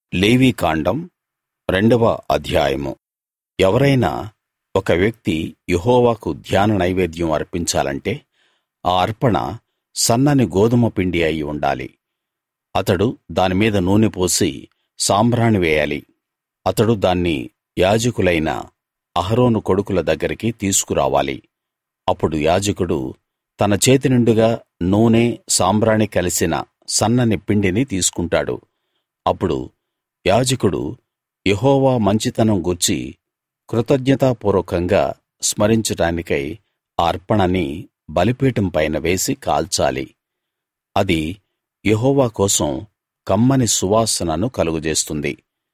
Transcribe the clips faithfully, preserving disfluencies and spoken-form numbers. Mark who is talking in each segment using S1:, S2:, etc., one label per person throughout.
S1: లేవీకాండం రెండవ అధ్యాయము. ఎవరైనా ఒక వ్యక్తి యెహోవాకు ధాన్య నైవేద్యం అర్పించాలంటే ఆ అర్పణ సన్నని గోదుమ పిండి అయి ఉండాలి. అతడు దాని మీద నూనె పోసి సాంబ్రాణి వేయాలి. అతడు దాన్ని యాజకులైన అహరోను కొడుకుల దగ్గరికి తీసుకురావాలి. అప్పుడు యాజకుడు తన చేతినిండుగా నూనె, సాంబ్రాణి కలిసిన సన్నని పిండిని తీసుకుంటాడు. అప్పుడు యాజకుడు యెహోవా మంచితనం గూర్చి కృతజ్ఞతాపూర్వకంగా స్మరించడానికై ఆ అర్పణని బలిపీఠం పైన వేసి కాల్చాలి. అది యెహోవా కోసం కమ్మని సువాసనను కలుగజేస్తుంది.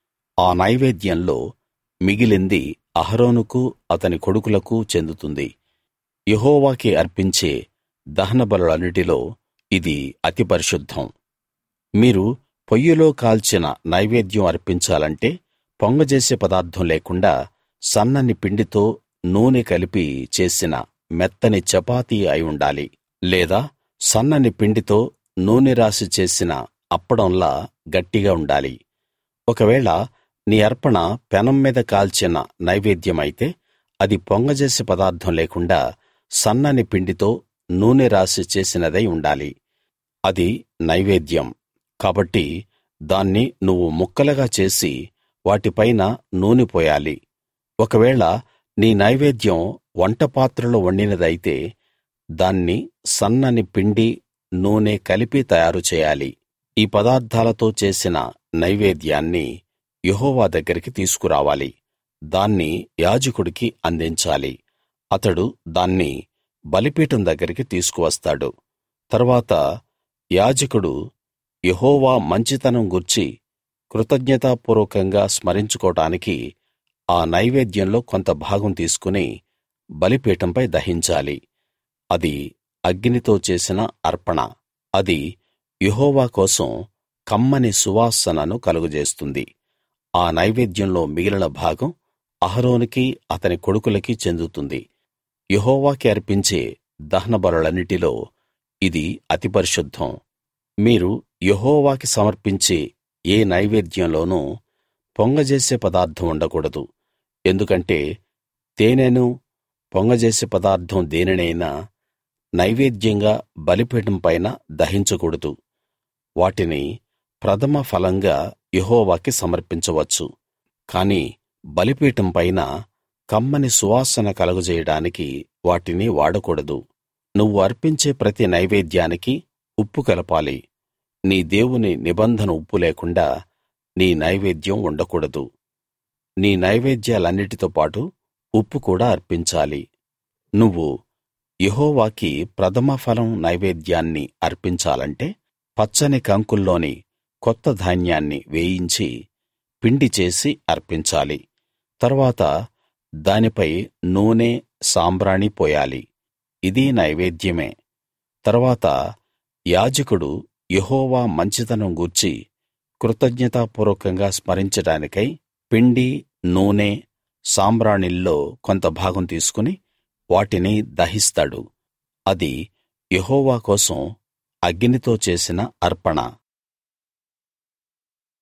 S1: ఆ నైవేద్యంలో మిగిలింది అహరోనుకు అతని కొడుకులకు చెందుతుంది. యెహోవాకి అర్పించే దహనబలులన్నిటిలో ఇది అతి పరిశుద్ధం. మీరు పొయ్యిలో కాల్చిన నైవేద్యం అర్పించాలంటే పొంగజేసే పదార్థం లేకుండా సన్నని పిండితో నూనె కలిపి చేసిన మెత్తని చపాతీ అయి ఉండాలి. లేదా సన్నని పిండితో నూనె రాసి చేసిన అప్పడంలా గట్టిగా ఉండాలి. ఒకవేళ నీ అర్పణ పెనం మీద కాల్చిన నైవేద్యమైతే అది పొంగజేసే పదార్థం లేకుండా సన్నని పిండితో నూనె రాసి చేసినదై ఉండాలి. అది నైవేద్యం కాబట్టి దాన్ని నువ్వు ముక్కలుగా చేసి వాటిపైన నూనె పోయాలి. ఒకవేళ నీ నైవేద్యం వంటపాత్రలో వండినదైతే దాన్ని సన్నని పిండి, నూనె కలిపి తయారు చేయాలి. ఈ పదార్థాలతో చేసిన నైవేద్యాన్ని యెహోవా దగ్గరికి తీసుకురావాలి. దాన్ని యాజకుడికి అందించాలి. అతడు దాన్ని బలిపీఠం దగ్గరికి తీసుకువస్తాడు. తరువాత యాజకుడు యెహోవా మంచితనం గూర్చి కృతజ్ఞతాపూర్వకంగా స్మరించుకోడానికి ఆ నైవేద్యంలో కొంత భాగం తీసుకుని బలిపీఠంపై దహించాలి. అది అగ్నితో చేసిన అర్పణ. అది యెహోవా కోసం కమ్మని సువాసనను కలుగజేస్తుంది. ఆ నైవేద్యంలో మిగిలిన భాగం అహరోనుకి అతని కొడుకులకి చెందుతుంది. యెహోవాకి అర్పించే దహనబలులన్నిటిలో ఇది అతి పరిశుద్ధం. మీరు యెహోవాకి సమర్పించే ఏ నైవేద్యంలోనూ పొంగజేసే పదార్థం ఉండకూడదు. ఎందుకంటే తేనెను, పొంగజేసే పదార్థం దేనినైనా నైవేద్యంగా బలిపీఠం పైన దహించకూడదు. వాటిని ప్రథమ ఫలంగా యెహోవాకి సమర్పించవచ్చు. కాని బలిపీఠం పైన కమ్మని సువాసన కలుగజేయడానికి వాటిని వాడకూడదు. నువ్వు అర్పించే ప్రతి నైవేద్యానికి ఉప్పు కలపాలి. నీ దేవుని నిబంధన ఉప్పు లేకుండా నీ నైవేద్యం ఉండకూడదు. నీ నైవేద్యాలన్నిటితో పాటు ఉప్పు కూడా అర్పించాలి. నువ్వు యెహోవాకి ప్రథమ ఫలం నైవేద్యాన్ని అర్పించాలంటే పచ్చని కంకుల్లోని కొత్త ధాన్యాన్ని వేయించి పిండి చేసి అర్పించాలి. తరువాత దానిపై నూనె, సాంబ్రాణి పోయాలి. ఇది నైవేద్యమే. తరువాత యాజకుడు యెహోవా మంచితనం గూర్చి కృతజ్ఞతాపూర్వకంగా స్మరించడానికై పిండి, నూనె, సాంబ్రాణిల్లో కొంత భాగం తీసుకుని వాటిని దహిస్తాడు. అది యెహోవా కోసం అగ్నితో చేసిన అర్పణ.